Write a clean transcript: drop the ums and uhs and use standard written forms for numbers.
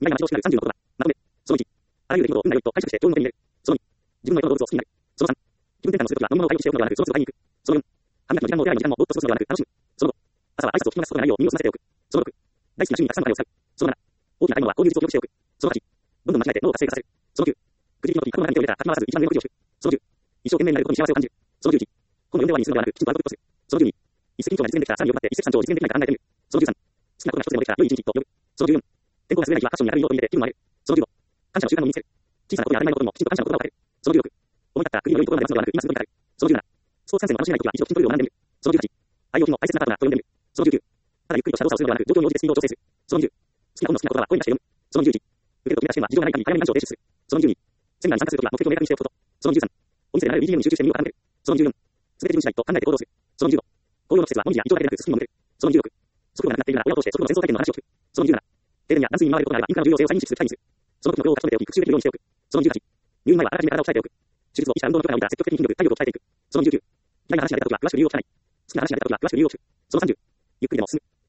意外な待ち遠しくなる30のことだ。まとめ。その1、あらゆる出来事を運が良いと解釈して上に求める。その2、自分の良いことの動物を好きになる。その3、気分転換をするときは飲み物を買い置きしておくのではなく、その都度買いに行く。その4、歯磨きの時間もお手洗いの時間もぼーっと過ごすのではなく楽しむ。その5、朝は挨拶を聞き逃すことがないよう耳を澄ませておく。その6、大好きな趣味にたくさんのお金を使う。その7、大きな買い物は購入率を良くしておく。その8、どんどん間違えて脳を活性化させる。その9、くじ引きの時過去の中に手を入れたらかき回さず一番上のくじを引く。その10、一生懸命になることに幸せを感じる。その11、本の読んで終わりにするのではなく、きちんとアウトプットする。その12、一石二鳥が実現できたらさらに良くなって一石三鳥を実現できないか考えてみる。その13、好きなことが一つでもできたら良い一日と呼ぶ。その14、天候が優れない日はファッションに明るい色を取り入れて気分を上げる。その15、感謝の習慣を身につける。小さなことに当たり前のこともきちんと感謝の言葉をかける。その16、思い立った国の良いところまで出すのではなく今すぐに語る。その17、スポーツ観戦も楽しめないときは一度筋トレを学んでみる。その18、愛用品を大切なパートナーと呼んでみる。その19、ただゆっくりとした動作をするのではなく状況に応じてスピードを調整する。その20、好きな本の好きな言葉は声に出して読む。その21、受けると決めた試験は事情がない限り早めに難所を提出する。その22、セミナーに参加するときは目的を明確にしておくこと。その23、お店で流れる BGM に集中して耳を傾ける。その24、すべて自分次第と考えて行動する。その25、紅葉の季節はもみじや異常だけでなくススキも見れる。その26、速度がなくなっているなら親を通して速度の戦争体験の話を聞く。その27、停電や断水に見舞われることがあればインフラの重要性を再認識する会にする。その時の用を書き留めておき復習できるようにしておく。その18、入院前はあらかじめ体を鍛えておく。手術を医者運動の許可が下りたら積極的に筋力、体力を鍛えていく。その19、嫌いな話が出た時は詳しく理由を聞かない。好きな話が出た時は詳しく理由を聞く。その30、ゆっくりでも進む。